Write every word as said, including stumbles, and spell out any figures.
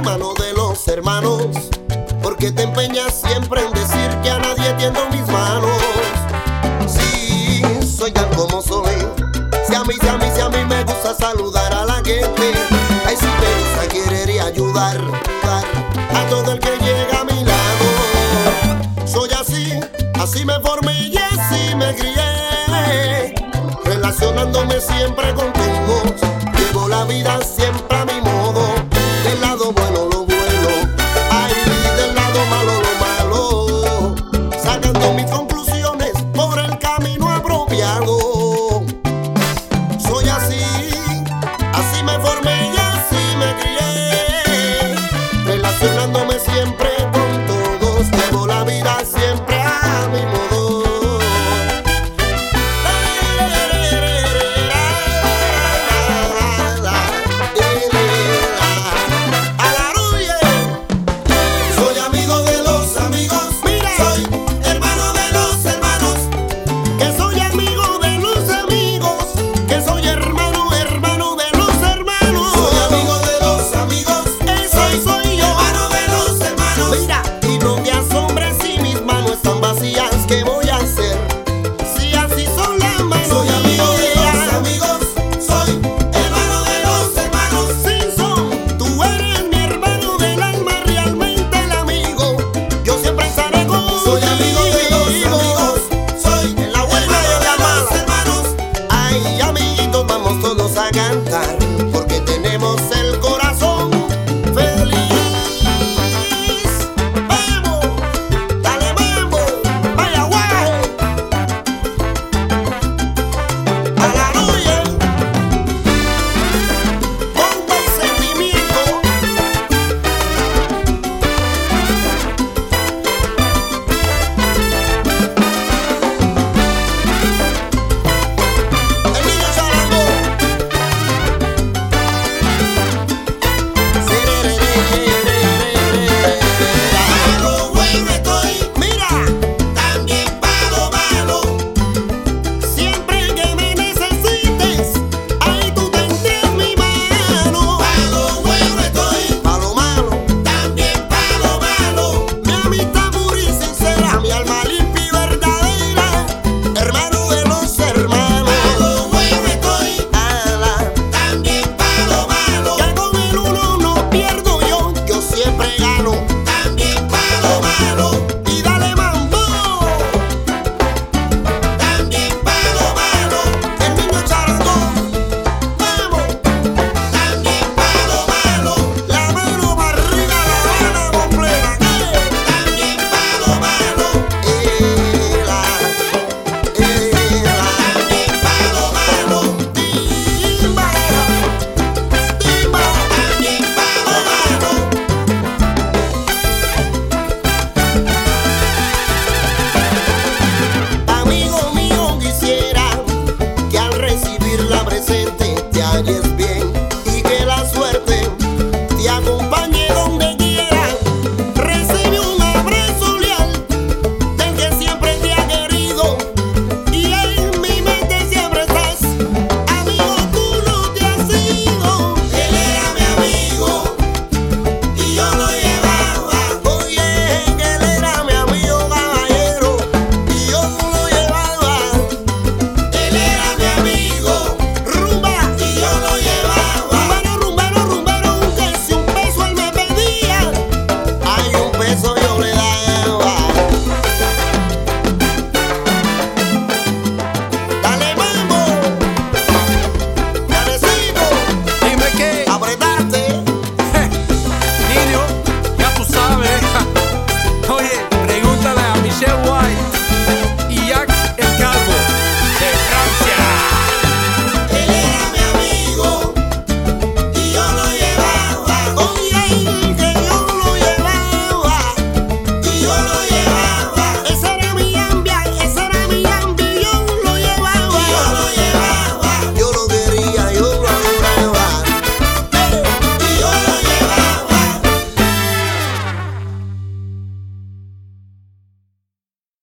hermano de los hermanos, porque te empeñas siempre en decir que a nadie tiendo mis manos. Sí, soy tal como soy. Si a mí, si a mí, si a mí me gusta saludar a la gente. Ay, si me gusta querer y ayudar, ayudar a todo el que llega a mi lado. Soy así, así me formé y así me crié, relacionándome siempre con todos. Llevo la vida